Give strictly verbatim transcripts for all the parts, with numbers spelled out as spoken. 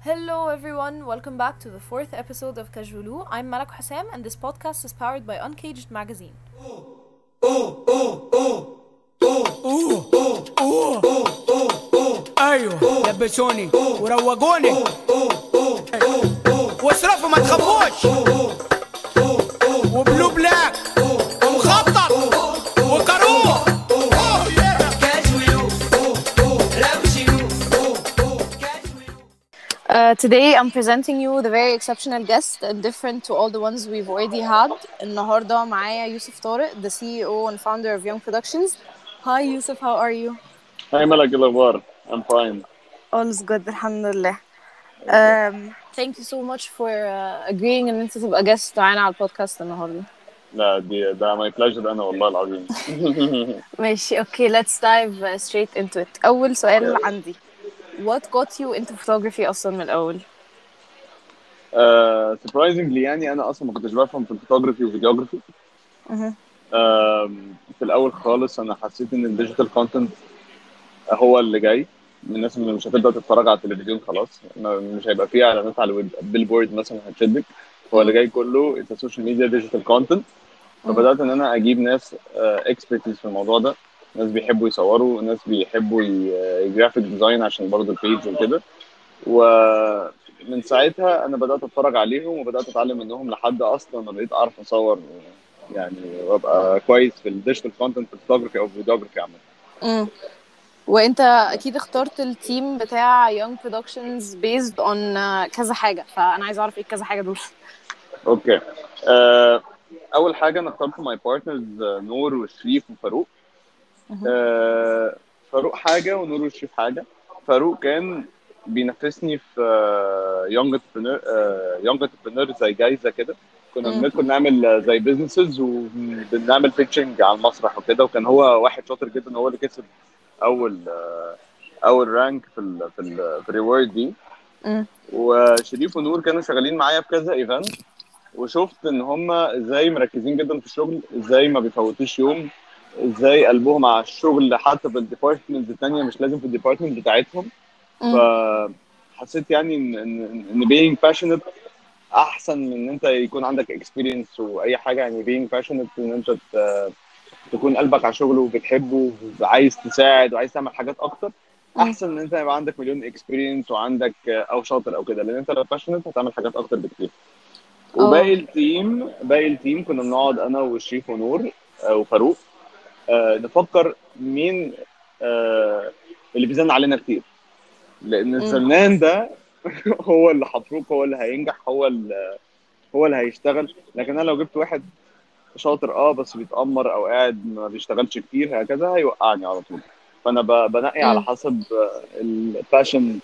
Hello everyone, welcome back to the fourth episode of Kajulu. I'm Malak Hussam and this podcast is powered by Uncaged Magazine. ايوه لبسوني وروقوني واصرفوا ما تخافوش وبلو بلاك ومخطط وكروه. Uh, today I'm presenting you the very exceptional guest and different to all the ones we've already had. النهاردة معايا يوسف طارق, the C E O and founder of Young Productions. Hi Yusuf, how are you? Hi Malak, إيه الأخبار? I'm fine. All is good, alhamdulillah. Um, thank you so much for uh, agreeing ان انت تبقى guest معانا على البودكاست النهاردة. لا دي ده my pleasure أنا والله العظيم. ماشي, okay, let's dive uh, straight into it. أول سؤال عندي, what got you into photography أصلا من الأول؟ uh, surprisingly يعني أنا أصلا ما كنتش بفهم في الفوتوغرافي والفيديوغرافي. مهم. um, في الأول خالص أنا حسيت إن الديجيتال كونتنت هو اللي جاي. من الناس اللي مش هتبدأ تتفرج على التلفزيون خلاص, ما- مش هيبقى فيه إعلانات على البيلبورد مثلا هتشدك. هو اللي جاي كله it's a social media digital content. فبدأت إن أنا أجيب ناس اكسبرتيز في الموضوع ده, ناس بيحبوا يصوروا, ناس بيحبوا يجرافيك ديزاين عشان برضه البيج وكده. ومن ساعتها أنا بدأت أتفرج عليهم وبدأت أتعلم منهم لحد أصلا ما بقيت أعرف أصور يعني, وأبقى كويس في الديجيتال كونتنت فوتوغرافي أو فيديوغرافي عامة. مم. وانت اكيد اخترت التيم بتاع Young Productions based on uh, كذا حاجة, فانا عايزة اعرف ايه كذا حاجة دول. أوكي. أه أول حاجة أنا اخترت ماي بارتنرز نور وشريف وفاروق. أه فاروق حاجة ونور وشريف حاجة. فاروق كان بينافسني في يونج انتربرنور يونج انتربرنور زي جايزة كده. كنا مم. بندخل نعمل زي بيزنسز وبنعمل بيتشنج على المسرح وكده, وكان هو واحد شاطر جدا, هو اللي كسب اول آه، اول رانك في ال في ال في الريورد دي. مم. وشريف ونور كانوا شغالين معايا في كذا ايفنت, وشفت ان هم ازاي مركزين جدا في الشغل, ازاي ما بيفوتوش يوم, ازاي قلبهم على الشغل حتى في الديبارتمنت الثانيه مش لازم في الديبارتمنت بتاعتهم. مم. فحسيت يعني ان ان ان being passionate احسن من ان انت يكون عندك experience واي حاجه. يعني being passionate ان انت ت- تكون قلبك على شغله وبتحبه وعايز تساعد وعايز تعمل حاجات اكتر, مم. احسن من ان انت يبقى عندك مليون experience وعندك او شاطر او كده, لان انت لو passionate هتعمل حاجات اكتر بكتير. اه. وباقي التيم باقي التيم كنا بنقعد انا والشريف ونور آه، وفاروق, آه، نفكر مين آه، اللي بيزن علينا كتير, لان مم. الزنان ده هو اللي هتروك, هو اللي هينجح, هو اللي هو اللي هيشتغل. لكن انا لو جبت واحد شاطر اه بس بيتأمر او قاعد ما بيشتغلش كتير هكذا هيوقعني على طول. فانا ب- بنقي على مم. حسب الباشن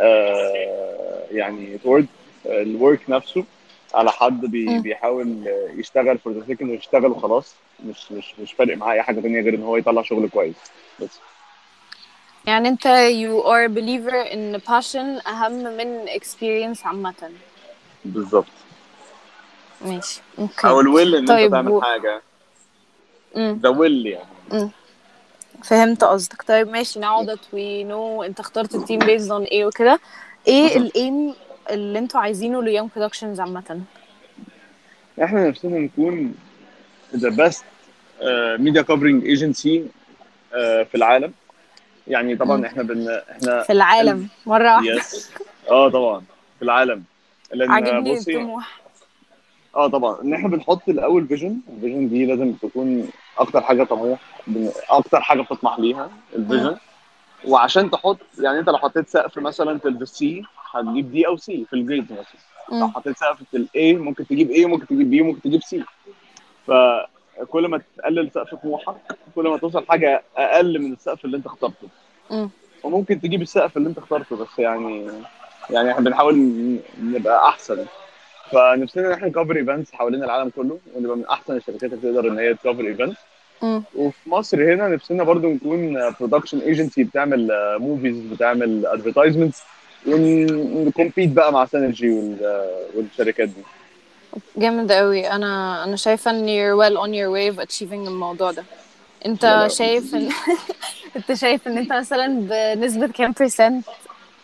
يعني toward الورك نفسه, على حد بي مم. بيحاول يشتغل فور ذا سيك انه يشتغل وخلاص, مش مش مش فارق معاه اي حاجه ثانيه غير ان هو يطلع شغل كويس بس. يعني انت you are a believer in passion اهم من experience عامة. بالظبط. ماشي, او اوكي. الويل ان انت طيب تعمل و... حاجه, مم. ذا ويل يعني. مم. فهمت قصدك. طيب ماشي, now that we know انت اخترت التيم based on ايه وكده, ايه الايم اللي انتوا عايزينه ل Young Productions عامة؟ احنا نفسنا نكون ذا بيست ميديا كفرنج ايجنسي في العالم. يعني مم. طبعا احنا بن احنا في العالم مرة واحدة. يس, اه طبعا في العالم. لان عاجبني بصي, الطموح. اه طبعا ان احنا بنحط الاول فيجن. الفيجن دي لازم تكون اكتر حاجه طموح, بن- اكتر حاجه بتطمح ليها مم. الفيجن. وعشان تحط يعني انت لو حطيت سقف مثلا في السي هتجيب دي او سي في الجريد مثلا. لو مم. حطيت سقف في الاي ممكن تجيب ايه, ممكن تجيب بي, ممكن تجيب سي. فكل ما تقلل سقف طموحك كل ما توصل حاجه اقل من السقف اللي انت اخترته. مم. وممكن تجيب السقف اللي انت اخترته, بس يعني يعني احنا بنحاول ن- نبقى احسن. فنفسنا ان احنا نكفر ايفنتس حوالين العالم كله, ونبقى من احسن الشركات اللي تقدر ان هي تكفر ايفنتس. مم. وفي مصر هنا نفسنا برضو نكون برودكشن ايجنسي بتعمل موفيز, بتعمل ادفرتايزمنتس, ونكمبيت بقى مع سينرجي والشركات دي. جامد قوي. انا انا شايفة ان you're well on your way of achieving الموضوع ده. انت يلا. شايف ان انت شايف ان انت مثلا بنسبة كام percent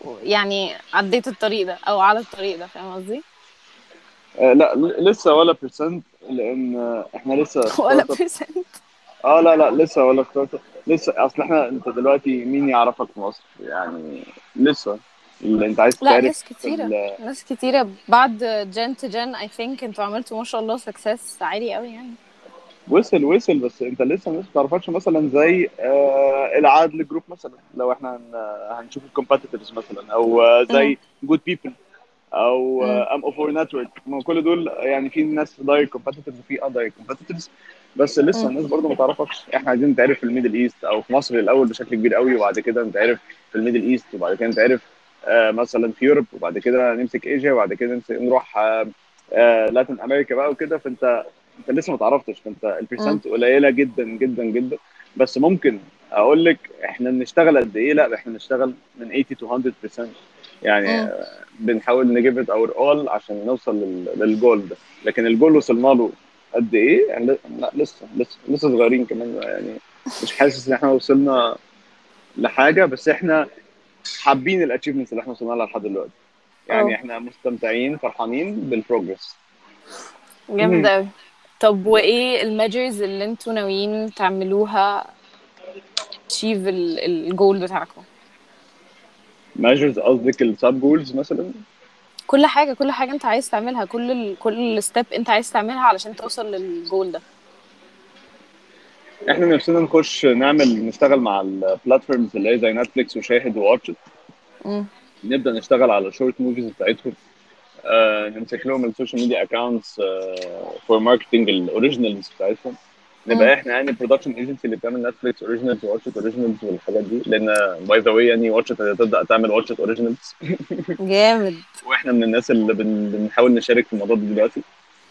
يعني عديت الطريق ده او على الطريق ده، فاهم قصدي؟ آه لا ل- لسه ولا برسنت، لان آه، احنا لسه ولا ستارت اب. برسنت. اه لا لا لسه ولا ستارت اب. لسه اصل احنا، انت دلوقتي مين يعرفك في مصر يعني؟ لسه اللي انت عايز لا، تعرف ناس في كتيرة، ال- ناس كتيرة بعد جن تو جن اي ثينك انتوا عملتوا ما شاء الله سكسس عالي قوي يعني. وصل وصل، بس انت لسه الناس ما تعرفكش مثلا زي آه العدل جروب مثلا، لو احنا هن- هنشوف الكومبetitors مثلا، او آه امم. زي جود بيبل، او امم. ام او فور نتورك. كل دول يعني في ناس دايركت كومبetitors وفي اندايركت كومبetitors، بس لسه امم. الناس برضه ما تعرفكش. احنا عايزين نتعرف في الميدل ايست او في مصر الاول بشكل كبير قوي، وبعد كده نتعرف في الميدل ايست، وبعد كده نتعرف آه مثلا في يوروب، وبعد كده نمسك ايجيا، وبعد كده نمسك نروح آه آه لاتين امريكا بقى وكده. فانت انت لسه ما تعرفتش، فانت امم. البرسنت قليله جدا جدا جدا. بس ممكن اقول لك احنا بنشتغل قد ايه؟ لا احنا بنشتغل من ثمانين to مية بالمية يعني. امم. بنحاول نجيب ات اور اول عشان نوصل لل- للجول ده. لكن الجول وصلنا له قد ايه يعني؟ لا لا، لسه لسه لسه صغيرين كمان يعني. مش حاسس ان احنا وصلنا لحاجه، بس احنا حابين الاتشيفمنتس اللي احنا وصلنا لها لحد دلوقتي. يعني اه، احنا مستمتعين فرحانين بالبروجرس. جامد قوي. طب وايه الميجرز اللي انتوا ناويين تعملوها تشيف الجول بتاعكم؟ ميجرز قصدك السب جولز مثلا؟ كل حاجة، كل حاجة انت عايز تعملها، كل ال... كل ستيب انت عايز تعملها علشان توصل للجول ده. احنا نفسنا نخش نعمل نشتغل مع البلاتفورمز اللي هي زي نتفليكس وشاهد وواتش، امم. نبدا نشتغل على شورت موفيز بتاعتهم. آه، نمسك لهم السوشيال ميديا اكونتس فور ماركتنج الاوريجينالز بتاعتهم. امم. نبقى احنا يعني برودكشن ايجنسي اللي بتعمل نتفليكس اوريجينالز واتش اوريجينالز والحاجات دي، لان باي ذا واي يعني واتش هتبدا تعمل واتش اوريجينالز. جامد. واحنا من الناس اللي بن- بنحاول نشارك في الموضوع ده دلوقتي،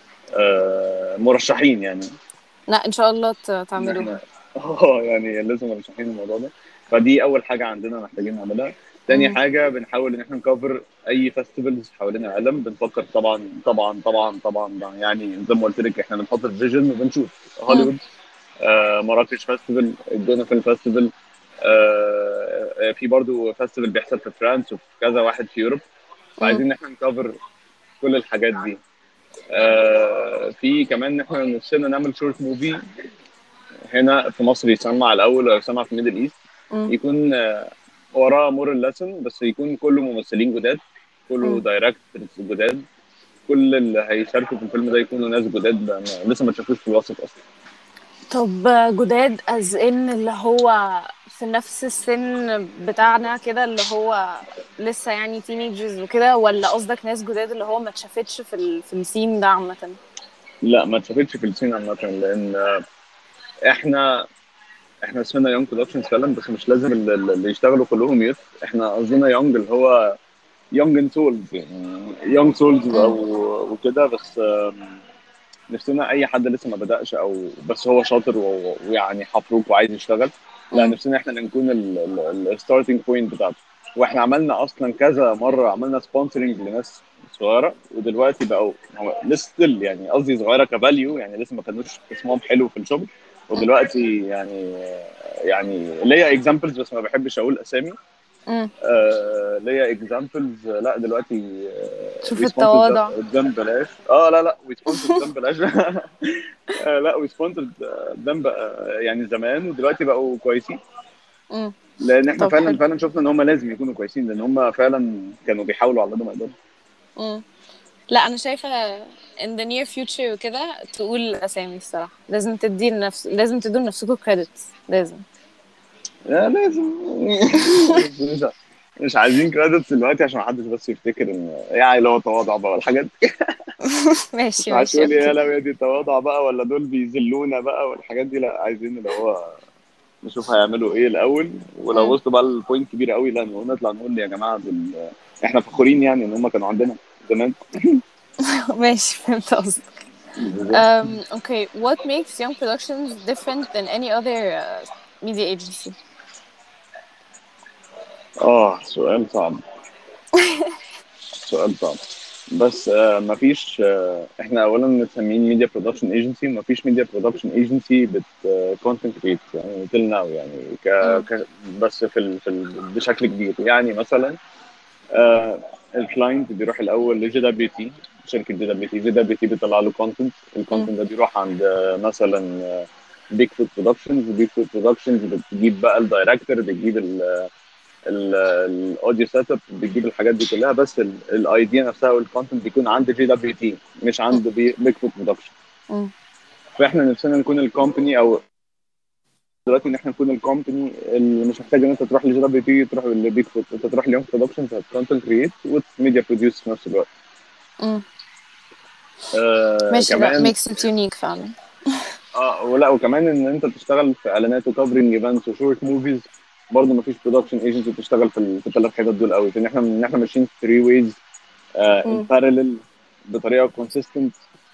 آه، مرشحين يعني. لا، ان شاء الله ت- ان تعملوها. احنا اه يعني لازم مرشحين الموضوع ده. فدي اول حاجه عندنا محتاجين نعملها. تاني امم. حاجه بنحاول ان احنا نكفر اي فيستيفالز حوالين العالم. بنفكر طبعا طبعا طبعا طبعا يعني زي ما قلت لك احنا بنحط الفيجن وبنشوف امم. هوليوود، آه مراكش فيستيفال، الجونه فيلم فيستيفال، آه آه، في برضو فيستيفال بيحصل في فرنسا وفي كذا واحد في يوروب. امم. فعايزين ان احنا نكفر كل الحاجات دي. آه في كمان ان احنا نفسنا نعمل شورت موفي هنا في مصر يسمع الاول، او يسمع في ميدل ايست، امم. يكون آه، وراه مورال ليسون، بس يكون كله ممثلين جداد، كله امم. دايركتورز جداد. كل اللي هيشاركوا في الفيلم ده يكونوا ناس جداد بقى ما- لسه ما تشافوش في الوسط اصلا. طب جداد از ان اللي هو في نفس السن بتاعنا كده، اللي هو لسه يعني تينيجرز وكده، ولا قصدك ناس جداد اللي هو ما اتشافتش في ال... في السين ده عامة؟ لا ما تشافتش في السين عامه، لان آه، احنا احنا اسمنا يونج برودكشنز فعلا، بس مش لازم اللي اللي يشتغلوا كلهم يوث. احنا قصدنا يونج اللي هو يونج ان سولز، يعني يونج سولز او امم. وكده. بس آم، نفسنا اي حد لسه ما بدأش او بس هو شاطر و- ويعني حفروك وعايز يشتغل، لا امم. نفسنا احنا نكون الستارتنج بوينت بتاعته. واحنا عملنا اصلا كذا مره، عملنا سبونسرنج لناس صغيره، ودلوقتي بقوا لسه يعني قصدي صغيره كفاليو، يعني لسه ما كانوش اسمهم حلو في الشغل. ودلوقتي يعني يعني ليا اكزامبلز بس ما بحبش اقول اسامي. امم. آه ليا اكزامبلز. لا دلوقتي شوف وي سبونسرد التواضع. قدام بلاش. اه لا لا وي سبونسرد قدام بلاش. آه لا وي سبونسرد قدام بقى يعني زمان، ودلوقتي بقوا كويسين. امم. لان احنا طب فعلا حلو. فعلا شفنا ان هم لازم يكونوا كويسين، لان هم فعلا كانوا بيحاولوا على قد ما يقدروا. امم. لا، انا شايفه in the near future وكده تقول اسامي الصراحه، لازم تدي لنفس لازم تدوا لنفسكم credits لازم. لا لازم. بس مش مش عايزين كريدتس دلوقتي عشان محدش بس يفتكر ان يعني لو تواضع بقى والحاجات دي. مش ماشي ماشي هتقول يا اوكي. لا يا دي تواضع بقى ولا دول بيذلونا بقى والحاجات دي. لا عايزين اللي هو نشوف هيعملوا ايه الاول، ولو امم. وصلوا بقى البوينت كبيره قوي لا نطلع نقول يا جماعه دول احنا فخورين يعني ان هم كانوا عندنا زمان. ماشي، فهمت قصدك. بالظبط. Um, okay, what makes Young Productions different than any other uh, media agency? اه سؤال صعب، سؤال صعب. بس آه مفيش آه احنا اولا متسمين ميديا برودكشن ايجنسي، مفيش ميديا برودكشن ايجنسي بت كونتنت كريت يعني تل ناو يعني ك, امم. ك بس في ال في ال بشكل كبير يعني. مثلا آه الكلاينت بيروح الاول لجي دبليو تي، شركه جي دبليو تي. جي دبليو تي بيطلع له كونتنت، مم. الكونتنت ده بيروح عند آه، مثلا بيج فود برودكشنز. بيج فود برودكشنز بتجيب بقى الدايركتور، بتجيب الاوديو سيت اب، بتجيب الحاجات دي كلها، بس الايديا نفسها والكونتنت بيكون عند جي دبليو تي مش عند بيج فود برودكشن. مم. فاحنا نفسنا نكون الكومباني، او دلوقتي ان احنا نكون الكومباني اللي مش محتاج ان انت تروح لجي دبليو تي تروح لبيج فود، انت تروح ليونج برودكشنز كونتنت كريت وميديا بروديوس في نفس الوقت. مم. آه ماشي، لا كمان. makes it unique فعلا. اه ولا وكمان ان انت تشتغل في اعلانات وكفرنج ايفنتس وشورت موفيز، برضه ما فيش برودكشن ايجنسي بتشتغل في ال- في الثلاث حتت دول قوي، ان احنا ان احنا ماشيين في ثري ويز ان مم. بارلل بطريقه كونسيستنت.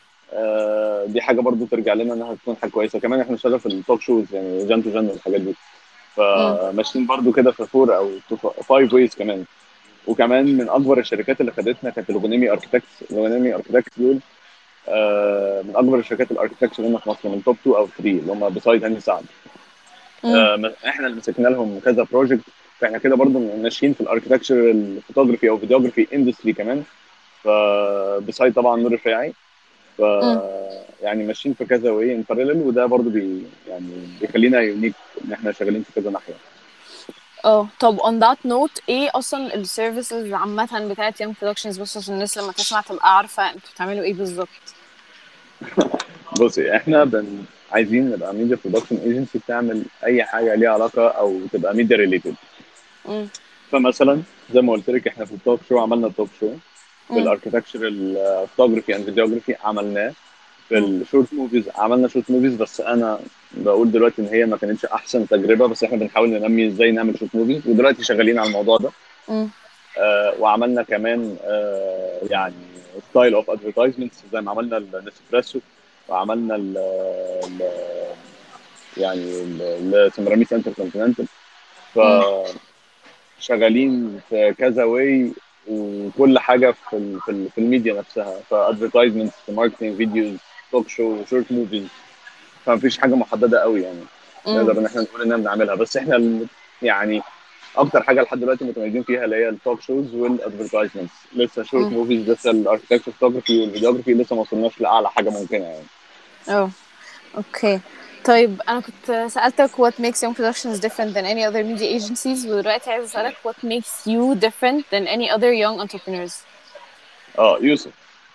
آه دي حاجه برضه ترجع لنا انها تكون حاجه كويسه. كمان احنا بنشتغل في التوك شوز يعني جان تو جان والحاجات دي، مم. فماشيين برضه كده في فور او فايف ويز كمان. وكمان من اكبر الشركات اللي خدتنا كانت لوجونيمي اركتكتس. لوجونيمي اركتكتس دول آه، من اكبر الشركات الاركتكتشر هنا في مصر، من توب تو او ثري اللي هم بسايد هاني سعد. مم. آه، احنا اللي مسكنا لهم كذا بروجكت. فاحنا كده برضو ماشيين في الاركتكتشر الفوتوغرافي او فيديوغرافي اندستري كمان. ف بسايد طبعا نور الرفاعي. ف مم. يعني ماشيين في كذا واي ان بارلل، وده برضو بي يعني بيخلينا يونيك ان احنا شغالين في كذا ناحيه. اه طب on that note، ايه اصلا السيرفيسز عامة بتاعت Young Productions، بس عشان الناس لما تسمع تبقى عارفة انتوا بتعملوا ايه بالظبط؟ بصي احنا بن... عايزين نبقى ميديا برودكشن ايجنسي بتعمل اي حاجه ليها علاقه او تبقى ميديا ريليتد. مم. فمثلا زي ما قلت لك احنا في التوك شو عملنا التوك شو، في مم. الاركتكتشر الفوتوغرافي اند فيديوغرافي عملناه، في مم. الشورت موفيز عملنا شورت موفيز. بس انا بقول دلوقتي ان هي ما كانتش احسن تجربه، بس احنا بنحاول ننمي ازاي نعمل شورت موفيز، ودلوقتي شغالين على الموضوع ده. مم. آه وعملنا كمان آه يعني ستايل اوف ادفرتايزمنتس زي ما عملنا النسبريسو، وعملنا ال ال- يعني السمراميس انتركونتيننتال. مم. شغالين في كذا واي، وكل حاجه في ال في, ال في الميديا نفسها، فادفرتايزمنتس، في ماركتنج، فيديوز، توك شو، شورت موفيز. فمفيش حاجه محدده قوي يعني مم. نقدر ان احنا نقول اننا بنعملها. بس احنا ال- يعني اكتر حاجه لحد دلوقتي متميزين فيها اللي هي التوك شوز والادفرتايزمنتس. لسه شورت مم. موفيز، لسه الاركتكتشر فوتوغرافي والفيديوغرافي لسه ما وصلناش لاعلى حاجه ممكنه يعني. اه اوكي. طيب انا كنت سألتك what makes Young Productions different than any other media agencies، ودلوقتي عايزة اسألك what makes you different than any other young entrepreneurs. اه يوسف.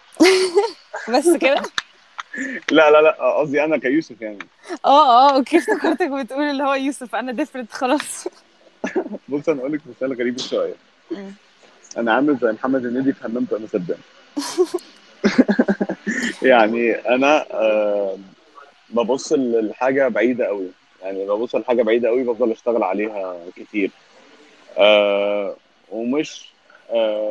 بس كده؟ لا لا لا، آه، قصدي انا كيوسف يعني. اه اه اوكي، افتكرتك بتقول اللي هو يوسف، انا different خلاص. بص انا اقول لك مثال غريب شويه. مم. انا عامل زي محمد هنيدي في همام في امستردام. يعني انا آه ببص للحاجه بعيده قوي، يعني ببص لحاجه بعيده قوي بفضل اشتغل عليها كتير. آه ومش آه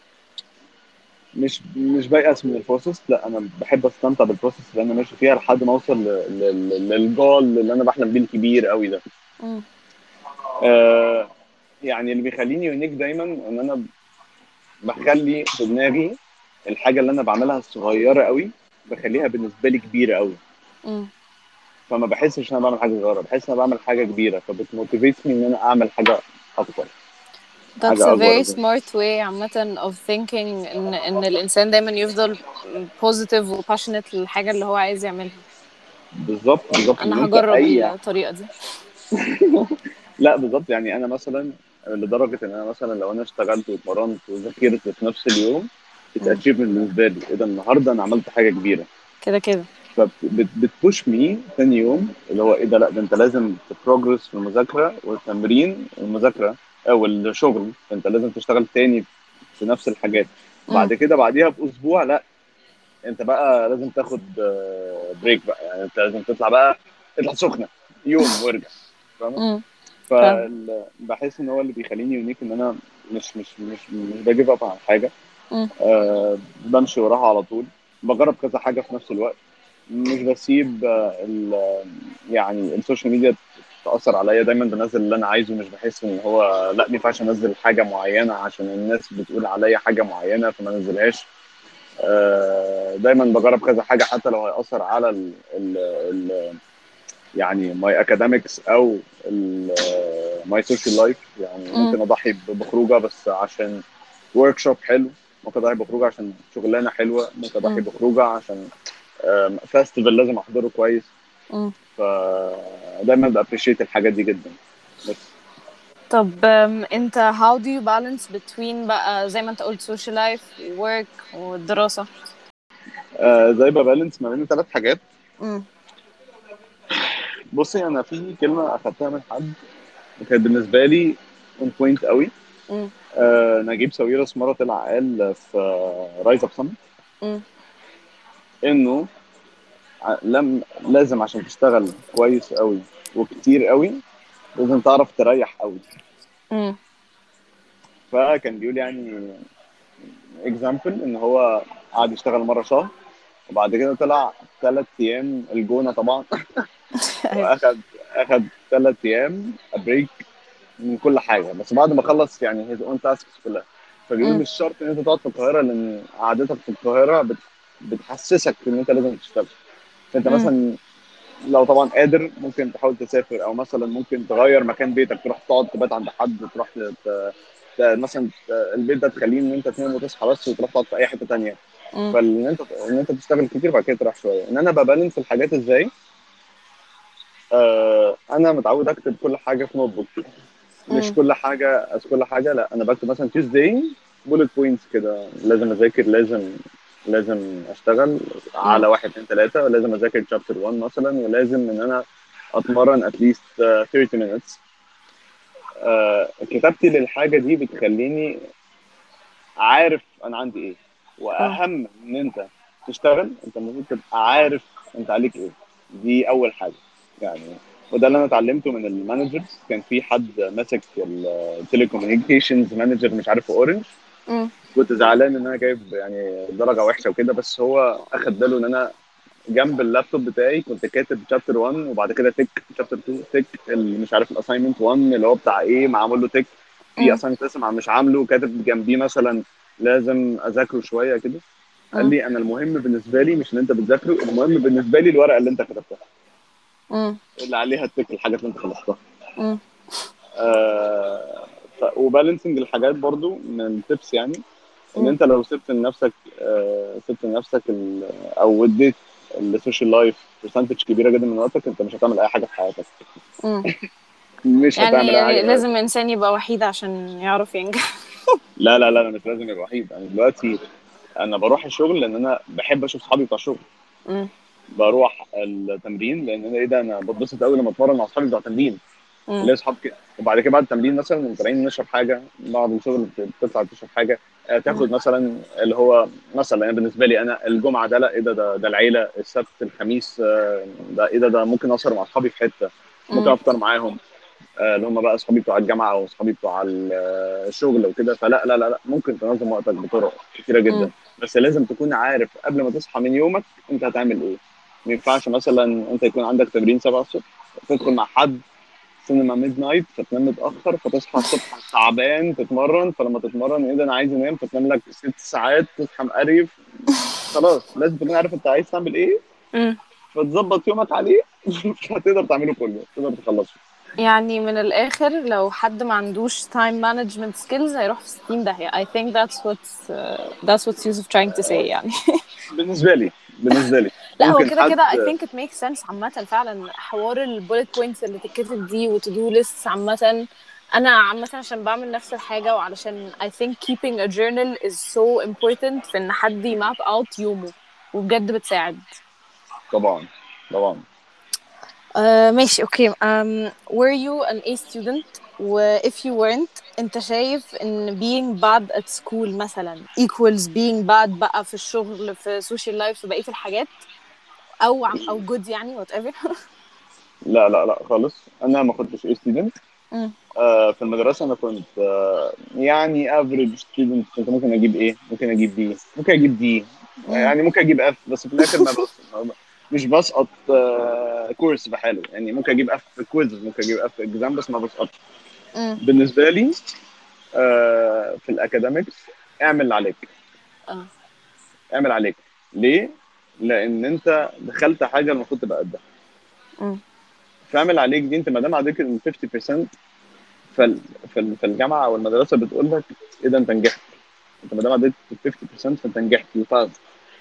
مش مش بيأس من البروسيس، لا انا بحب استمتع بالبروسيس اللي انا ماشي فيها لحد ما اوصل ل- ل- للجول اللي انا بحلم بيه الكبير قوي ده. مم. آه يعني اللي بيخليني يونيك دايما ان انا بخلي في دماغي الحاجه اللي انا بعملها الصغيره قوي بخليها بالنسبه لي كبيره قوي. مم. فما بحسش ان انا بعمل حاجه صغيره، بحس ان انا بعمل حاجه كبيره، فبتموتيفيتني ان انا اعمل حاجه اكتر، That's حاجه a اكبر very قصدي. smart way عامة of thinking، إن إن الإنسان دايما يفضل positive و passionate للحاجة اللي هو عايز يعملها. بالظبط بالظبط ان أنا انت هجرب اي الطريقة دي. لا بالظبط يعني انا مثلا لدرجه ان انا مثلا لو انا اشتغلت واتمرنت وذاكرت في نفس اليوم اتس مم. اتشيفمنت بالنسبه لي، ايه ده النهارده انا عملت حاجه كبيره. كده كده. فبتبوش مي ثاني يوم اللي هو ايه ده، لا ده انت لازم تبروجرس في المذاكره والتمرين والمذاكره او الشغل، انت لازم تشتغل تاني في نفس الحاجات. مم. بعد كده بعديها باسبوع لا، انت بقى لازم تاخد بريك بقى، يعني انت لازم تطلع بقى، اطلع سخنه يوم وارجع. فاهمه؟ مم. فاهم. فبحس ان هو اللي بيخليني يونيك ان انا مش مش مش مش بجيب اب عن حاجه. مم. أه بمشي وراها على طول، بجرب كذا حاجه في نفس الوقت، مش بسيب آه، ال- يعني السوشيال ميديا تأثر عليا. دايما بنزل اللي انا عايزه، مش بحس ان هو لا ما ينفعش انزل حاجه معينه عشان الناس بتقول عليا حاجه معينه فما انزلهاش. آه، دايما بجرب كذا حاجه حتى لو هيأثر على ال ال ال يعني ماي اكاديميكس او ماي سوشيال لايف. يعني مم. ممكن اضحي بخروجه بس عشان ورك شوب حلو، ممكن اضحي بخروجه عشان شغلانه حلوه، ممكن اضحي مم. بخروجه عشان فيستيفال لازم احضره كويس. مم. فدايما بابريشيت الحاجات دي جدا. بس طب أم، انت how do you balance between بقى زي ما انت قلت social life و work والدراسة؟ آه، زي ببالانس ما بين ثلاث حاجات. مم. بصي انا في كلمه اخدتها من حد كانت بالنسبه لي اون بوينت قوي. مم. آه، نجيب ساويرس مره طلع قال في رايز اب سمت مم. انه ع- لم لازم عشان تشتغل كويس قوي وكتير قوي لازم تعرف تريح قوي. مم. فكان بيقول يعني اكزامبل ان هو قعد يشتغل مره شهر، وبعد كده طلع ثلاث ايام الجونه طبعا ايوه. واخد اخد ثلاث ايام بريك من كل حاجه، بس بعد ما خلص يعني هيز اون تاسكس كلها. فبيقول مم. مش شرط ان انت تقعد في القاهره، لان قعدتك في القاهره بت... بتحسسك ان انت لازم تشتغل. فانت مم. مثلا لو طبعا قادر ممكن تحاول تسافر، او مثلا ممكن تغير مكان بيتك، تروح تقعد تبات عند حد، تروح ت... ت... ت- مثلا ت- البيت ده تخليه ان انت تنام وتصحى بس، وتروح تقعد في اي حته تانيه. مم. فان انت ان انت تشتغل كتير بعد كده تروح شويه. ان انا ببالانس الحاجات ازاي؟ آه، انا متعود اكتب كل حاجه في نوت بوك. مش مم. كل حاجه از كل حاجه، لا انا بكتب مثلا تيوزداي بولت بوينتس كده، لازم اذاكر، لازم لازم اشتغل على مم. واحد اتنين تلاته، ولازم اذاكر شابتر واحد مثلا، ولازم ان انا اتمرن اتليست ثلاثين minutes. آه، كتابتي للحاجه دي بتخليني عارف انا عندي ايه. اه. واهم ان انت تشتغل، انت المفروض تبقى عارف انت عليك ايه. دي اول حاجه يعني. وده اللي انا اتعلمته من المانجرز. كان في حد ماسك التليكوميونيكيشنز مانجر مش عارف في اورنج، مم. كنت زعلان ان انا جايب يعني درجه وحشه وكده، بس هو اخد باله ان انا جنب اللابتوب بتاعي كنت كاتب شابتر واحد، وبعد كده تك شابتر اتنين، تك ال- مش عارف الاساينمنت واحد اللي هو بتاع ايه معمول له تك، في مم. اساينمنت لسه مع- مش عامله كاتب جنبيه مثلا لازم اذاكره شويه كده. قال مم. لي انا المهم بالنسبه لي مش ان انت بتذاكره، المهم بالنسبه لي الورقه اللي انت كتبتها مم. اللي عليها التك، الحاجات اللي انت خلصتها. مم. آه ف... وبالانسنج الحاجات برضو من التبس يعني. ان مم. انت لو سبت لنفسك آه سبت لنفسك ال... او اديت السوشيال لايف برسنتج كبيره جدا من وقتك، انت مش هتعمل اي حاجه في حياتك. مم. مش يعني هتعمل اي يعني حاجه. لازم إنسان يبقى وحيد عشان يعرف ينجح. لا لا لا، انا مش لازم ابقى وحيد. انا دلوقتي انا بروح الشغل لان انا بحب اشوف صحابي بتوع الشغل. مم. بروح التمرين لان انا ايه ده، انا بتبسط قوي لما اتمرن مع اصحابي بتوع التمرين. مم. ليا اصحاب كده. وبعد كده بعد التمرين مثلا طالعين نشرب حاجه بعد الشغل، بتطلع تشرب حاجه. آه، مم. تاخد مثلا اللي هو مثلا يعني بالنسبه لي انا الجمعه ده لا ايه ده ده, ده العيله، السبت الخميس آه، ده ايه ده ده ممكن اسهر مع اصحابي في حته، ممكن مم. افطر معاهم. آه، اللي هم بقى اصحابي بتوع الجامعه او اصحابي بتوع ال- آه، الشغل وكده. فلا لا لا لا، ممكن تنظم وقتك بطرق كتيره جدا. مم. بس لازم تكون عارف قبل ما تصحى من يومك انت هتعمل ايه. ما ينفعش مثلا انت يكون عندك تمرين سبعة الصبح، تدخل مع حد سينما ميد نايت، فتنام متاخر، فتصحى الصبح تعبان تتمرن، فلما تتمرن ايه ده انا عايز انام، فتنام لك ست ساعات تصحى مقريف. خلاص لازم تكون عارف انت عايز تعمل ايه، مم. فتظبط يومك عليه. هتقدر تعمله كله، تقدر تخلصه. يعني من الآخر لو حد ما عندوش time management skills هيروح في ستين داهية. I think that's what's uh, that's what Yusuf trying to say يعني. بالنسبه لي بالنسبه لي لا هو ممكن كده كده حد. I think it makes sense عامة فعلا حوار ال bullet points اللي تتكتب دي و to do lists عامة. أنا عامة عشان بعمل نفس الحاجة وعلشان I think keeping a journal is so important في إن حد يماب out يومه وبجد بتساعد. طبعا طبعا. آه ماشي اوكي. um, were you an A student و if you weren't انت شايف ان being bad at school مثلا equals being bad بقى في الشغل في social life في بقية الحاجات او عم او good يعني whatever. لا لا لا خالص، انا ما كنتش اي ستودنت. مم. آه، في المدرسه انا كنت آه يعني افريج ستودنت. كنت ممكن اجيب ايه، ممكن اجيب بي، ممكن اجيب دي، مم. يعني ممكن اجيب اف، بس في الاخر ما بس ما- مش بسقط آه كورس بحاله. يعني ممكن اجيب اف في كويز، ممكن اجيب اف في اكزام، بس ما بسقطش. مم. بالنسبه لي آه في الاكاديميكس اعمل اللي عليك. اه. اعمل عليك ليه؟ لان انت دخلت حاجه المفروض تبقى قدها. مم. فاعمل عليك دي، انت ما دام عليك ال خمسين بالمية، فال... فال... فالجامعه او المدرسه بتقول لك ايه ده انت نجحت. انت ما دام عديت خمسين بالمية فانت نجحت وفاز.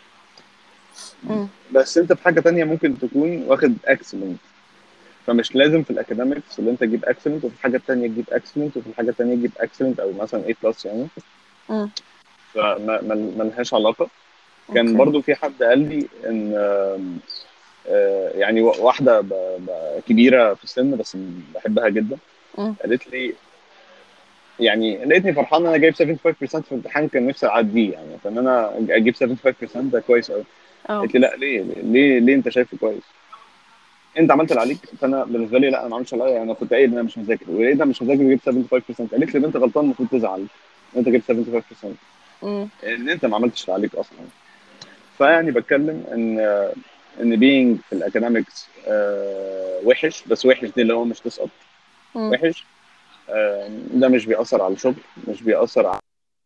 امم بس انت في حاجه تانية ممكن تكون واخد اكسلنت، فمش لازم في الاكاديميكس اللي انت تجيب اكسلنت وفي الحاجه التانية تجيب اكسلنت وفي الحاجه التانية تجيب اكسلنت او مثلا A بلس يعني. امم فما ما- ما لهاش علاقه. كان اوكي. برضو في حد قال لي ان آم، آه، يعني واحده ب- ب- كبيره في السن بس بحبها جدا، امم قالت لي يعني لقيتني فرحان ان انا جايب خمسة وسبعين بالمية في امتحان كان نفسي اعديه، يعني فان انا اجيب سبعة وسبعين بالمية ده كويس قوي. اه. قالت لي لا ليه ليه ليه انت شايفه كويس؟ انت عملت اللي عليك. فانا بالنسبه لي لا انا ما عملتش اللي عليا، انا كنت قايل ان انا مش مذاكر ولقيت انا مش مذاكر وجبت سبعة وسبعين بالمية. قالت لي انت غلطان المفروض تزعل ان انت جبت سبعة وسبعين بالمية امم ان انت ما عملتش اللي عليك اصلا. فيعني بتكلم ان ان بينج في الاكاديميكس آه وحش، بس وحش دي اللي هو مش تسقط امم وحش. آه ده مش بيأثر على الشغل، مش بيأثر على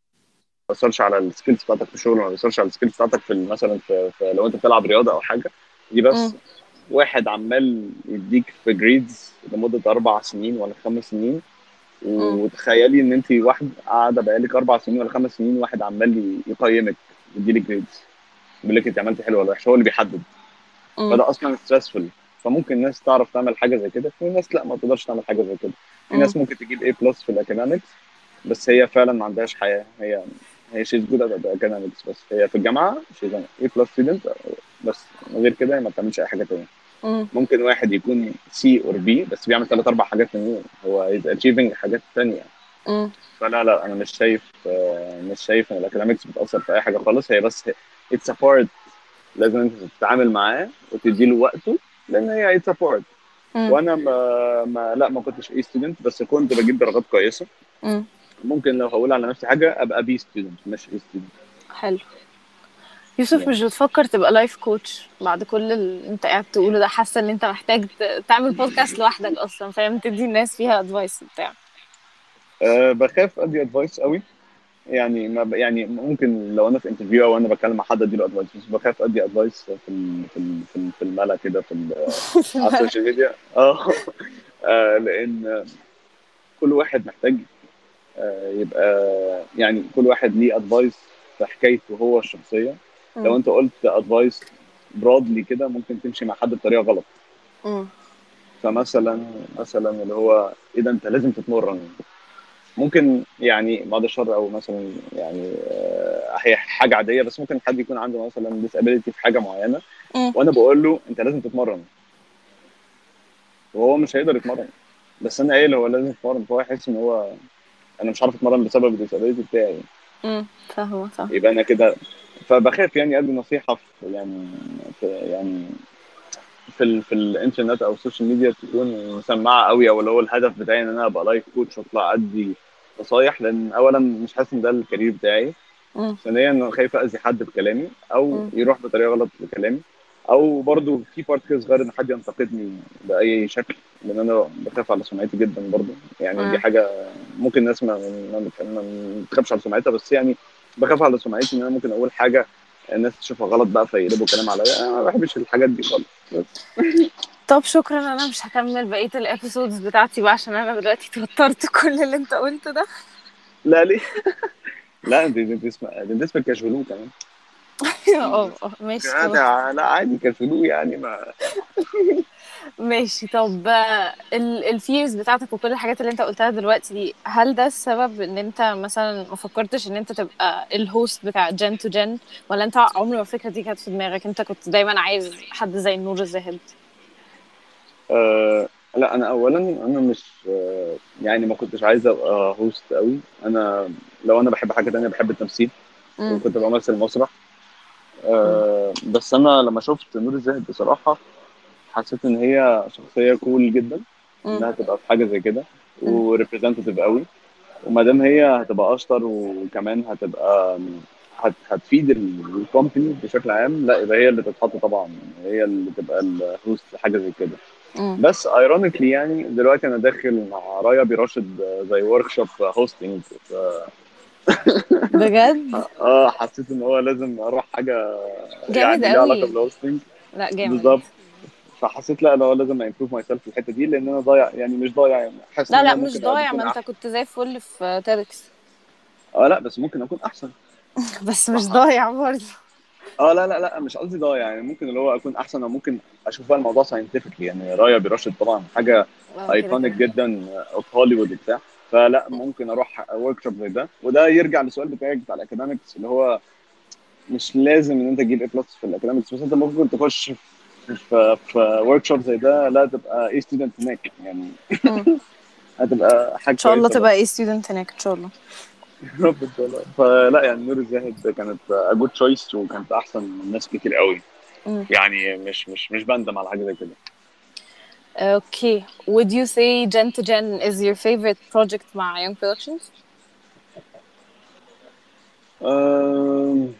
ما بيأثرش على السكيلز بتاعتك في الشغل، ما بيأثرش على السكيلز بتاعتك في ال- مثلا في, في لو انت بتلعب رياضه او حاجه. دي بس امم واحد عمال يديك في جريدز لمده اربع سنين ولا خمس سنين، امم وتخيلي ان انت واحد قاعده بقالك اربع سنين ولا خمس سنين واحد عمال يقيمك يديلك جريدز بيقول لك انت عملتي حلو ولا وحش، هو اللي بيحدد. امم فده اصلا ستريسفul. فممكن ناس تعرف تعمل حاجه زي كده، في ناس لا ما تقدرش تعمل حاجه زي كده. في امم ناس ممكن تجيب A بلس في الاكاديميكس بس هي فعلا ما عندهاش حياه. هي هي شيز جود ات اكاديميكس بس هي في الجامعه شيز A بلس ستودنت بس. غير كده هي ما بتعملش اي حاجه تانية. امم ممكن واحد يكون سي اور بي بس بيعمل ثلاث اربع حاجات تانيين، هو از اتشيفنج حاجات تانية. امم فلا لا انا مش شايف آه، مش شايف ان الاكاديميكس بتاثر في اي حاجه خالص. هي بس اتس ا بارت لازم انت تتعامل معاه وتدي له وقته لان هي اتس ا بارت. امم وانا ما, ما لا ما كنتش اي ستودنت بس كنت بجيب درجات كويسه. امم ممكن لو هقول على نفسي حاجه ابقى بي ستودنت مش اي ستودنت حلو. يوسف، يعني. مش بتفكر تبقى لايف كوتش بعد كل اللي انت قاعد تقوله ده؟ حاسه ان انت محتاج ت- تعمل بودكاست لوحدك اصلا، فاهم؟ تدي الناس فيها ادفايس بتاع. أه بخاف ادي ادفايس قوي. يعني ما ب... يعني ممكن لو انا في انترفيو او انا بكلم مع حد ادي له ادفايس، بس بخاف ادي ادفايس في ال... في ال... في, ال... في الملا كده في ال... على السوشيال ميديا اه آه، لان كل واحد محتاج آه، يبقى يعني كل واحد ليه ادفايس في حكايته هو الشخصيه. لو امم انت قلت ادفايس برادلي كده ممكن تمشي مع حد بطريقه غلط. امم فمثلا مثلا اللي هو ايه ده انت لازم تتمرن، ممكن يعني بعد الشر او مثلا يعني آه، هي حاجه عاديه بس ممكن حد يكون عنده مثلا disability في حاجه معينه امم وانا بقول له انت لازم تتمرن وهو مش هيقدر يتمرن. بس انا قايل هو لازم يتمرن فهو يحس ان هو انا مش عارف اتمرن بسبب الديسابيلتي بتاعي. امم فاهمه فاهمه. يبقى انا كده. فبخاف يعني ادي نصيحه في يعني في يعني في ال في الانترنت او السوشيال ميديا تكون مسمعه قوي او اللي هو الهدف بتاعي ان انا ابقى لايف كوتش واطلع ادي نصايح، لان اولا مش حاسس ان ده الكارير بتاعي. امم ثانيا انا خايف اذي حد بكلامي او امم يروح بطريقه غلط بكلامي، او برضو في بارت كده صغير ان حد ينتقدني باي شكل لان انا بخاف على سمعتي جدا برضو. يعني دي امم حاجه ممكن الناس ما ما بت- ما بتخافش على سمعتها بس يعني بخاف على سمعتي ان انا ممكن اقول حاجه الناس تشوفها غلط بقى فيقلبوا كلام عليا. انا ما بحبش الحاجات دي خالص بس. طب شكرا، انا مش هكمل بقيه الابيسودز بتاعتي بقى عشان انا دلوقتي توترت كل اللي انت قلته ده. لا ليه؟ لا انت انت اسمع انت اسمك كشفلوه كمان. اه اه ماشي خلاص. لا لا عادي كشفلوه يعني ما. ماشي. طب الفيرز بتاعتك وكل الحاجات اللي انت قلتها دلوقتي دي، هل ده السبب ان انت مثلا ما فكرتش ان انت تبقى الهوست بتاع جن تو جن، ولا انت عمر ما الفكرة دي كانت في دماغك؟ انت كنت دايما عايز حد زي نور الزاهد؟ أه لا انا اولا انا مش أه يعني ما كنتش عايز ابقى هوست قوي. انا لو انا بحب حاجه تانية بحب التمثيل امم وكنت بمثل مسرح. امم أه بس انا لما شفت نور الزاهد بصراحه حسيت ان هي شخصيه كول جدا امم انها تبقى في حاجه زي كده امم وريبريزنتيف قوي. وما دام هي هتبقى اشطر وكمان هتبقى هت هتفيد الكومباني بشكل عام لا يبقى هي اللي تتحط طبعا، هي اللي تبقى الهوست لحاجه زي كده. امم بس ايرونيكلي يعني دلوقتي انا داخل مع رايا براشد زي ورك شوب هوستنج. بجد؟ اه حسيت ان هو لازم اروح حاجه جامد يعني ليها علاقه قوي. بالهوستنج. لا جامد. بالظبط. فحسيت لا انا لازم امبروف ماي سيلف في الحته دي لان انا ضايع يعني مش ضايع يعني حاسس ان لا لا انا مش ممكن ضايع، اكون ما انت احسن. كنت زي الفل في تيدكس. اه لا بس ممكن اكون احسن. بس مش ضايع برضه. اه لا لا لا مش قصدي ده، يعني ممكن اللي هو اكون احسن، او ممكن اشوف بقى الموضوع ساينتفكلي. يعني رايا براشد طبعا حاجه اه كده ايكونيك كده. جدا اوف هوليوود وبتاع. فلا ممكن اروح ورك شوب زي ده. وده يرجع للسؤال بتاعك بتاع الاكاديمكس، اللي هو مش لازم ان انت تجيب اي بلس في الاكاديمكس، بس انت ممكن تخش في في, في ورك شوب زي ده، لا تبقى اي ستودنت هناك يعني. امم. هتبقى حاجه ان شاء الله كويسه برضه. تبقى ايه ستودنت هناك ان شاء الله. رب ان شاء الله. فلا يعني نور الزاهد كانت a good choice، وكانت احسن من ناس كتير قوي. امم. يعني مش مش مش بندم على حاجه زي كده. Okay. Would you say Gen to Gen is your favorite project مع Young Productions? أم...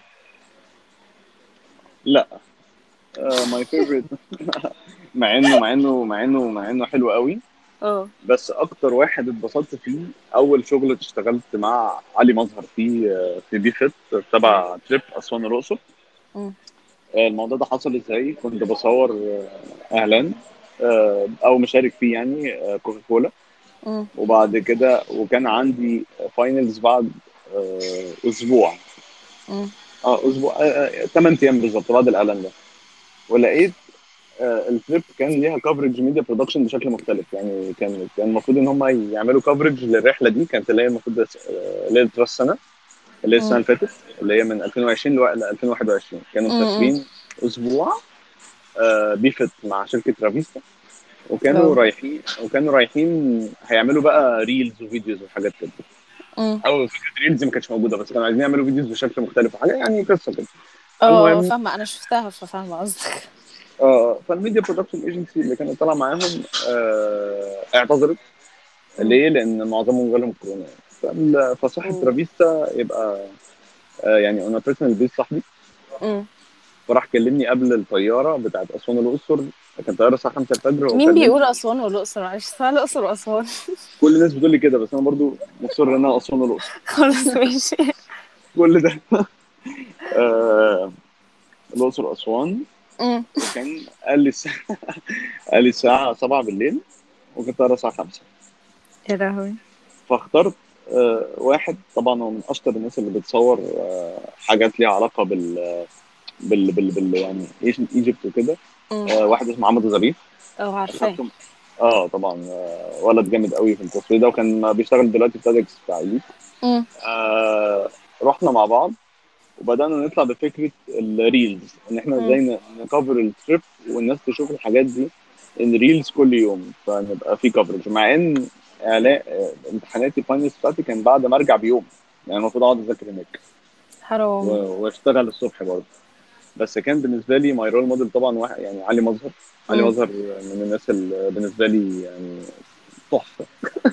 لا. ماي فيفورت. مع انه مع انه مع انه مع انه حلو قوي. اه. بس اكتر واحد اتبسطت فيه اول شغل اشتغلت مع علي مظهر فيه، آه، في بي فيت امم. تبع تريب اسوان الاقصر. امم. آه، الموضوع ده حصل ازاي؟ كنت بصور آه، اعلان، آه، او مشارك فيه يعني، آه، كوكاكولا. امم. وبعد كده وكان عندي فاينلز بعد آه، اسبوع. امم. اه اسبوع، ثمان ايام بالظبط بعد الاعلان ده. ولقيت آه، التريب كان ليها كفرج ميديا برودكشن بشكل مختلف. يعني كان كان المفروض ان هم يعملوا كفرج للرحله دي، كانت اللي هي المفروض آه، اللي هي راس السنه، اللي هي السنه اللي فاتت، اللي هي من ألفين وعشرين ل ألفين وواحد وعشرين. كانوا امم. مسافرين اسبوع آه، بيفت مع شركه رافيستا. وكانوا اه. رايحين وكانوا رايحين هيعملوا بقى ريلز وفيديوز وحاجات كده. امم. او فكره ريلز دي ما كانتش موجوده، بس كانوا عايزين يعملوا فيديوز بشكل مختلف وحاجه يعني قصه كده. اه المهم، فاهمة، انا شفتها ففاهمة قصدك. اه فالميديا برودكشن ايجنسي اللي كانت طالعه معاهم آه اعتذرت. امم. ليه؟ لان معظمهم جالهم كورونا يعني. فال- فصاحب اوه. ترافيستا يبقى آه يعني انا بيرسونال بيس صاحبي. امم. فراح كلمني قبل الطياره بتاعت اسوان الاقصر. كانت طياره الساعه خمسة الفجر، مين بيقول وكلمني. اسوان والاقصر؟ معلش اسمها الاقصر واسوان. كل الناس بتقول لي كده، بس انا برضو مصر ان انا اسوان الاقصر. خلاص ماشي. كل ده آه الاقصر اسوان. امم. وكان قال لي الساعه قال لي الساعه سبعة بالليل، وكانت الطياره الساعه خمسة. يا لهوي. فاخترت آه، واحد طبعا هو من اشطر الناس اللي بتصور آه، حاجات ليها علاقه بال بال بال, بال يعني ايجيبت وكده. امم. آه، واحد اسمه محمد ظريف. اه عارفاه. اخدته. اه طبعا، آه، ولد جامد قوي في التصوير ده، وكان بيشتغل دلوقتي في تادكس بتاع ايليت. امم. آه رحنا مع بعض، وبدانا نطلع بفكره الريلز، ان احنا امم. ازاي نكفر التريب والناس تشوف الحاجات دي ان ريلز كل يوم، فنبقى في كفرج. مع ان اعلان آه، امتحاناتي الفاينلز بتاعتي كان بعد ما ارجع بيوم. يعني المفروض اقعد اذاكر هناك و- حرام. واشتغل الصبح برضه. بس كان بالنسبه لي ماي رول موديل طبعا واحد يعني علي مظهر. علي امم. مظهر من الناس اللي بالنسبه لي يعني تحفه.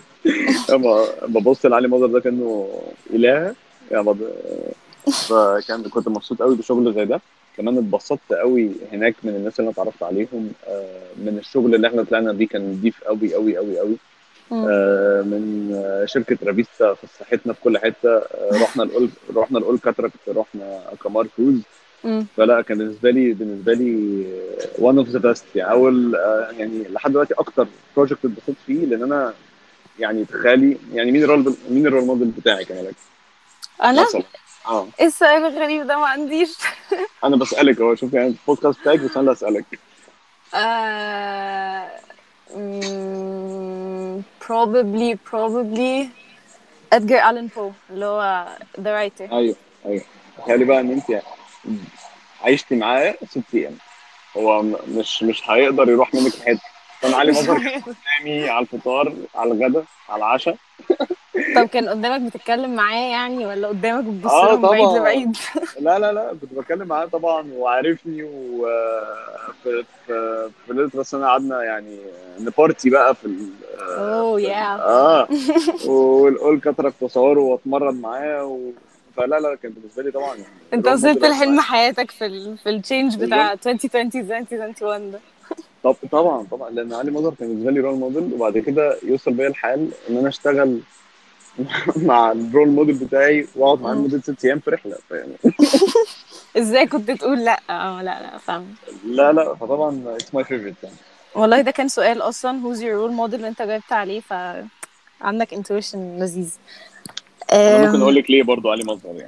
أما ببص لعلي مظهر ده كانه اله يعني. بض- فكان كنت مبسوط قوي بشغل زي ده. كمان اتبسطت قوي هناك من الناس اللي انا اتعرفت عليهم، آه، من الشغل اللي احنا طلعنا بيه كان نضيف قوي قوي قوي قوي. امم. آه، من آه، شركه رافيستا فسحتنا في كل حته. آه، رحنا الاول رحنا الاول كاتراكت، رحنا كمار كروز. امم. فلا كان بالنسبه لي بالنسبه لي وان اوف ذا بيست يعني. اول آه، يعني لحد دلوقتي اكتر بروجكت اتبسطت فيه، لان انا يعني تخيلي يعني مين الرول مين الرول موديل بتاعك انا لك انا مثلا. اه ايه السؤال الغريب ده؟ ما عنديش. انا بسالك اهو، شوف يعني البودكاست بتاعك، بس انا اللي اسالك. آه... mm, probably probably Edgar Allan Poe اللي هو the writer. ايوه ايوه. تخيلي بقى ان انت عشتي معاه ست ايام. هو م- مش مش هيقدر يروح منك في حته. فانا علي مش مظهر كان عارفة. قدامي على الفطار، على الغداء، على العشاء. طب كان قدامك بتتكلم معاه يعني، ولا قدامك بتبص اه له من بعيد طبعا. لبعيد؟ لا لا لا كنت بتكلم معاه طبعا، وعارفني. وفي في في ليله راس السنه قعدنا يعني نبارتي بقى في ال اوه في ال يا. اه ونقول كترك تصوره واتمرن معاه و... فلا لا كان بالنسبه لي طبعا يعني انت رول وصلت موديل اقعد لحلم معاه. حياتك في ال في التشينج بالظبط. بتاع ألفين وعشرين ألفين وواحد ده. طب طبعا طبعا لان علي مظهر كان بالنسبه لي رول موديل، وبعد كده يوصل بيا الحال ان انا اشتغل مع الرول موديل بتاعي واقعد معاه مم. لمده ست ايام في رحله يعني. ازاي كنت تقول لا؟ اه لا لا فاهم. لا لا فطبعا اتس ماي فيفورت يعني. والله ده كان سؤال اصلا who's your role model اللي انت جاوبت عليه، فعندك intuition لذيذ. انا ممكن اقول أم... لك ليه برضو علي مظهر يعني.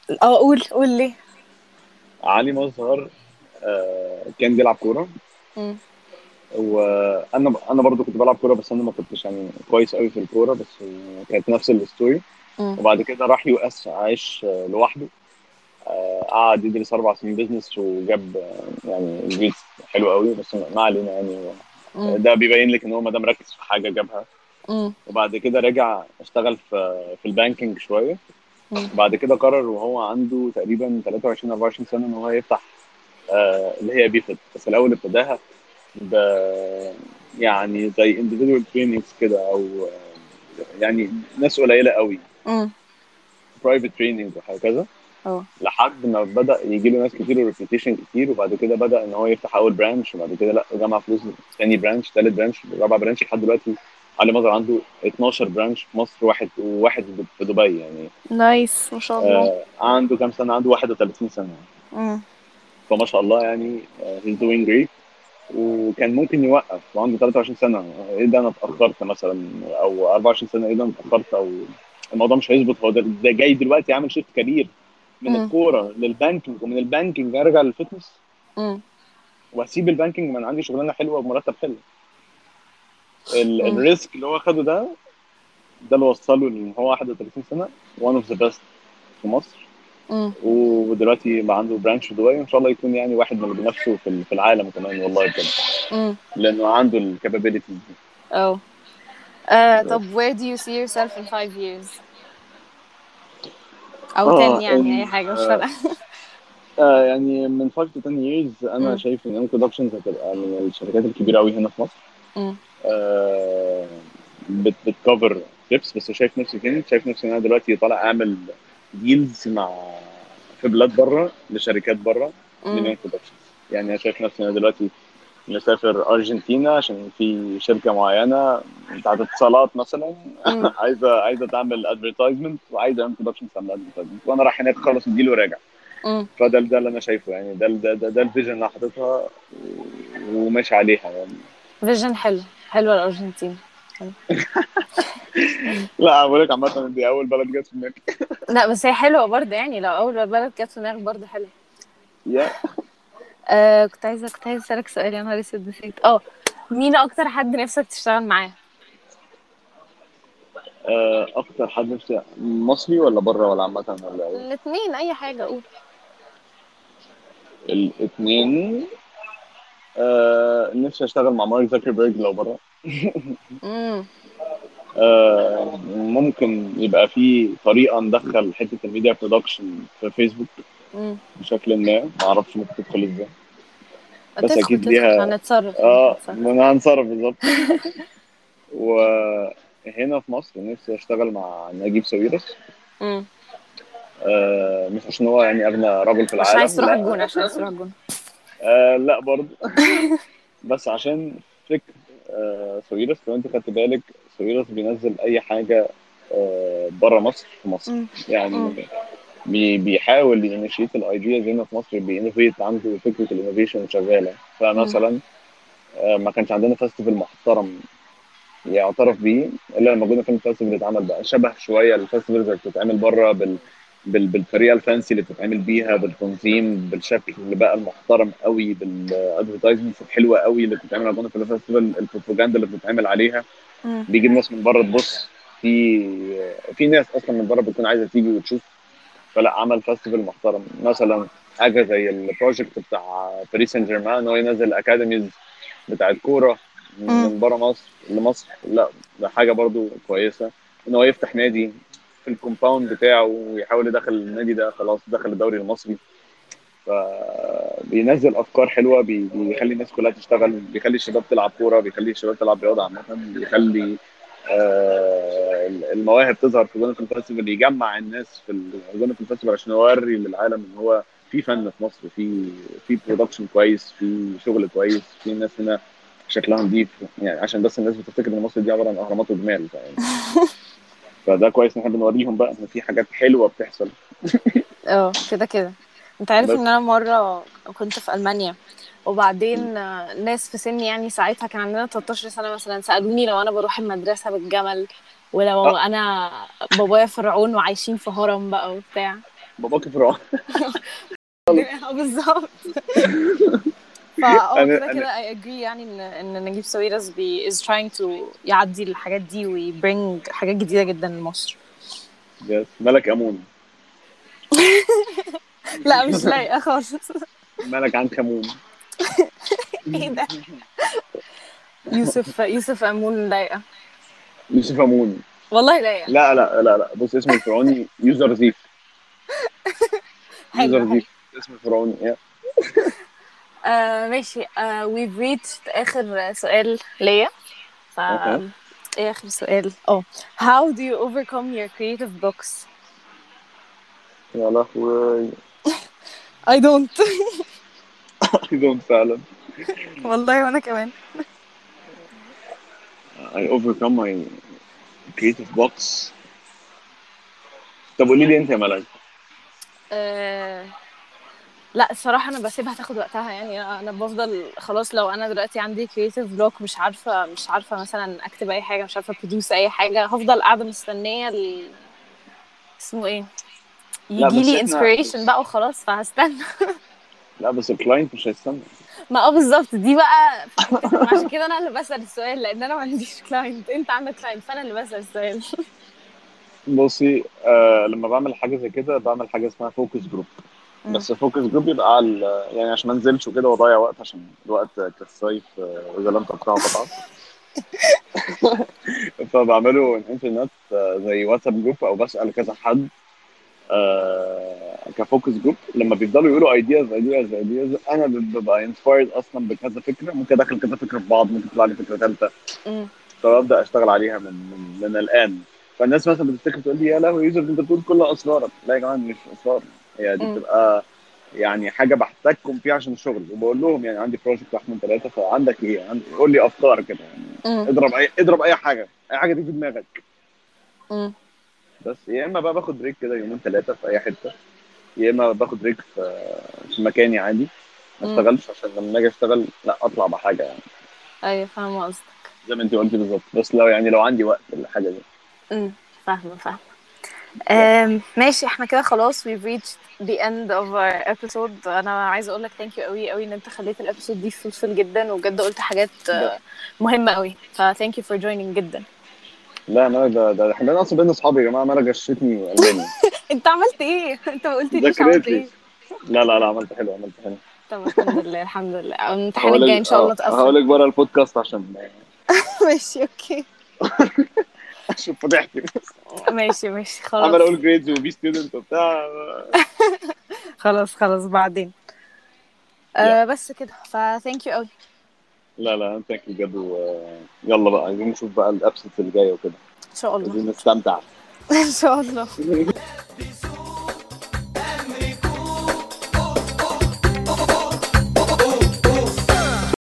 اه قول قول ليه. علي مظهر آه، كان بيلعب كوره، مم. وانا انا برضو كنت بلعب كوره، بس انا ما كنتش يعني كويس قوي في الكوره، بس كانت نفس الستوري. مم. وبعد كده راح يو اس عايش آه، لوحده. آه، قعد يدرس اربع سنين بيزنس وجاب آه، يعني جريد حلو قوي، بس ما علينا يعني. مم. ده بيبين لك ان هو ما دام ركز في حاجه جابها. مم. وبعد كده رجع اشتغل في في البانكينج شويه. مم. وبعد كده قرر وهو عنده تقريبا تلاتة وعشرين اربعة وعشرين سنه ان هو يفتح آه، اللي هي بيفت. بس الاول ابتداها ب يعني زي individual trainings كده، او آه، يعني ناس قليله قوي، مم. برايفت تريننج وهكذا. اه. لحد ما بدا يجي له ناس كتير وريبيتيشن كتير، وبعد كده بدا ان هو يفتح اول برانش، وبعد كده لا جمع فلوس، تاني برانش، تالت برانش، رابع برانش، لحد دلوقتي علي مظهر عنده اتناشر برانش في مصر، واحد وواحد في دبي يعني. نايس ما شاء الله. آه عنده كام سنه؟ عنده واحد وتلاتين سنه. مم. فما شاء الله يعني. آه he's doing great. وكان ممكن يوقف وعنده تلاتة وعشرين سنه، ايه ده انا اتاخرت مثلا، او اربعة وعشرين سنه ايه ده انا اتاخرت، او الموضوع مش هيظبط. هو ده, ده جاي دلوقتي عامل شيفت كارير من مم. الكوره للبانكينج، ومن البانكينج ارجع للفتنس، مم. واسيب البانكينج ما انا عندي شغلانه حلوه بمرتب حلو. ال- مم. الريسك اللي هو خده ده، ده اللي وصله ان هو واحد وتلاتين سنه، وان اوف ذا بيست في مصر. مم. ودلوقتي بقى عنده برانش في دبي، وان شاء الله يكون يعني واحد من اللي بنفسه في ال- في العالم كمان، والله بجد، مم. لانه عنده الكابابيلتيز دي. اه. آه، بس طب where do you see yourself in five years او ten، اه يعني اي ان حاجة مش آه فارقة. آه يعني من خمسة to ten years انا مم. شايف ان ام برودكشنز هتبقى من الشركات الكبيره قوي هنا في مصر. مم. آه بت بتكفر تريبس. بس شايف نفسي فين؟ شايف نفسي ان انا دلوقتي طالع اعمل ديلز مع في بلاد بره لشركات بره مم. لمين برودكشنز. يعني انا شايف نفسي ان انا دلوقتي مسافر ارجنتينا عشان في شركه معينه بتاعت اتصالات مثلا مم. عايزه عايزه تعمل ادفرتايزمنت، وعايزه اعمل برودكشن تعمل ادفرتايزمنت، وانا رايح هناك اخلص الديل وراجع. مم. فده ده اللي انا شايفه يعني. ده ده ده, ده الفيجن اللي انا حاططها وماشي عليها يعني. فيجن حلو، حلوة الأرجنتين. حلو. لا بقول لك عامه دي اول بلد جت في دماغي. لا بس هي حلوة برضه، يعني لو أول بلد جت في دماغك برضه حلوة. يا آه كنت عايزة كنت عايزة أسألك سؤال، يا نهار أسود نسيت. اه مين أكتر حد نفسك تشتغل معاه؟ آه، اكتر حد نفسي مصري ولا بره ولا عامه ولا ايه؟ الاتنين، أي حاجة أقول. الاثنين. آه نفسي اشتغل مع مارك زكربيرج لو بره. امم. آه ممكن يبقى في طريقه ندخل حته الميديا برودكشن في فيسبوك امم. بشكل ما، ما اعرفش ممكن تدخل ازاي، بس تدخل اكيد تدخل ليها. هنتصرف يعني اه هنتصرف. ما انا هنصرف بالظبط. وهنا في مصر نفسي اشتغل مع نجيب ساويرس. امم. آه مش عشان هو يعني اغنى رجل في مش عايز العالم، تروح لا. الجونة؟ عشان عايز تروح الجونة. آه لا برضه. بس عشان فكر آه ساويرس، لو انت خدت بالك ساويرس بينزل اي حاجه آه بره مصر في مصر امم. يعني. امم. بي بيحاول ينشيت الايدياز هنا في مصر، بينوفيت، عنده فكره الانوفيشن شغاله. امم. فمثلا آه ما كانش عندنا فestival محترم يعترف بيه الا لما جونا فيلم فيستيفال اتعمل بقى شبه شويه الفيستيفالز اللي بتتعمل بره بال... بال... بالطريقه الفانسي اللي بتتعمل بيها، بالتنظيم، بالشكل اللي بقى المحترم قوي، بالادفرتايزمنتس الحلوه قوي اللي بتتعمل على جونا في الفيستيفال، البروباجندا اللي بتتعمل عليها. امم. بيجي ناس من بره تبص، في في ناس اصلا من بره بتكون عايزه تيجي وتشوف. فلا عمل فيستيفال محترم مثلا. حاجه زي البروجكت بتاع باريس سان جيرمان ان هو ينزل اكاديميز بتاعت كوره امم. من بره مصر لمصر. لا ده حاجه برضو كويسه. ان هو يفتح نادي في الكومباوند بتاعه ويحاول يدخل النادي ده، خلاص دخل الدوري المصري. فبينزل افكار حلوه، بي- بيخلي الناس كلها تشتغل، بيخلي الشباب تلعب كوره، بيخلي الشباب تلعب رياضه عامه، بيخلي آه، المواهب تظهر في جونه الفestival، يجمع الناس في جونه الفestival عشان يوري للعالم ان هو في فن في مصر، في في برودكشن كويس، في شغل كويس، في ناس هنا شكلها نظيف يعني. عشان بس الناس بتفتكر ان مصر دي عباره عن اهرامات وجمال يعني. فده كويس ان احنا بنوريهم بقى ان في حاجات حلوه بتحصل. اه كده كده. انت عارف بس ان انا مره كنت في المانيا، وبعدين آه، ناس في سني، يعني ساعتها كان عندنا تلتاشر سنه مثلا، سالوني لو انا بروح المدرسه بالجمل، ولو اه انا بابايا فرعون وعايشين في هرم بقى وبتاع. باباكي فرعون. اه بالظبط. فاه كده انا انا كده I agree يعني ان ان نجيب ساويرس بي is trying to يعدي الحاجات دي وي bring حاجات جديدة جدا لمصر. يس ملك امون. لا مش لايقة خالص. ملك عنكمون. ايه ده؟ يوسف يوسف أمون لايقة. يوسف امون. والله لايقة. لا لا لا لا بص اسمه الفرعوني يوزر زيف. حلو يوزر حلو. زيف اسمه الفرعوني يا. آه ماشي. آه we've reached آخر سؤال ليا. ف اوكي. ايه آخر سؤال؟ اه how do you overcome your creative blocks؟ يا لهوي. I don't. دون فعلا. والله وانا كمان. I overcome my creative box. طب قولي لي انت يا ملك. آه... لا الصراحة أنا بسيبها تاخد وقتها يعني. أنا أنا بفضل خلاص لو أنا دلوقتي عندي creative block مش عارفة مش عارفة مثلا أكتب أي حاجة، مش عارفة produce أي حاجة، هفضل قاعدة مستنية ال... اسمه إيه، لا بس يجيلي احنا inspiration بس بقى وخلاص فهستنى. لا بس الكلاينت مش هيستنى. ما اه بالظبط دي بقى في حتتها، ما عشان كده أنا اللي بسأل السؤال لأن أنا ما عنديش client، أنت عندك client فأنا اللي بسأل السؤال. بصي آه لما بعمل حاجه زي كده بعمل حاجه اسمها فوكس جروب. أمم، بس الفوكس جروب بيبقى على يعني عشان ما انزلش وكده واضيع وقت عشان الوقت كالصيف آه، واذا لم تقطعه قطعه. فبعمله الانترنت آه، زي واتساب جروب او بسال كذا حد آه كفوكس جروب. لما بيفضلوا يقولوا ايدياز ايدياز ايدياز انا ببقى انسبايرد اصلا بكذا فكره، ممكن ادخل كذا فكره في بعض، ممكن تطلع لي فكره ثالثه أمم، فببدا اشتغل عليها من من, من الان. فالناس مثلا بتفتكر تقول لي يا لهوي يوسف انت بتقول كل اسرارك. لا يا جماعه مش اسرار، هي دي أمم، بتبقى يعني حاجه بحتاجكم فيها عشان الشغل وبقول لهم يعني عندي بروجكت واحد من ثلاثه فعندك ايه عندي قول لي افكار كده يعني. أمم، اضرب اي اضرب اي حاجه اي حاجه تيجي في دماغك. أمم، بس يا اما بقى باخد بريك كده يومين ثلاثه في اي حته، يا اما باخد بريك في في مكاني عادي ما أمم. اشتغلش عشان لما اجي اشتغل لا اطلع بحاجه يعني أيوة فاهمة قصدك. زي ما انت قلتي بالظبط. بس لو يعني لو عندي وقت للحاجه دي. أمم، فاهمة فاهمة. لا Um, ماشي احنا كده خلاص we've reached the end of our episode. انا عايزه اقول لك thank you قوي قوي ان انت خليت الابيسود دي fruitful جدا وبجد قلت حاجات ده آه، مهمه قوي، ف thank you for joining جدا. لا انا ده ده احنا اصلا بين اصحابي يا جماعه ما انا غشتني الماني. انت عملت ايه؟ انت ما قلتليش عملت ذاكرت لي. ايه؟ لا لا لا عملت حلو عملت حلو. طب الحمد لله الحمد لله. الامتحان هقول الجاي ان لك شاء الله هقول تقفل. لك بره البودكاست عشان ماشي اوكي. اشوف فضحتي بس. ماشي ماشي عمال خلاص. اقول جريدز وبي ستودنت وبتاع. خلاص خلاص بعدين. يا أه بس كده ف thank you قوي. لا لا ثانك يو بجد و- يلا بقى عايزين نشوف بقى الابسط اللي جايه وكده. ان شاء الله. عايزين نستمتع. ان شاء الله.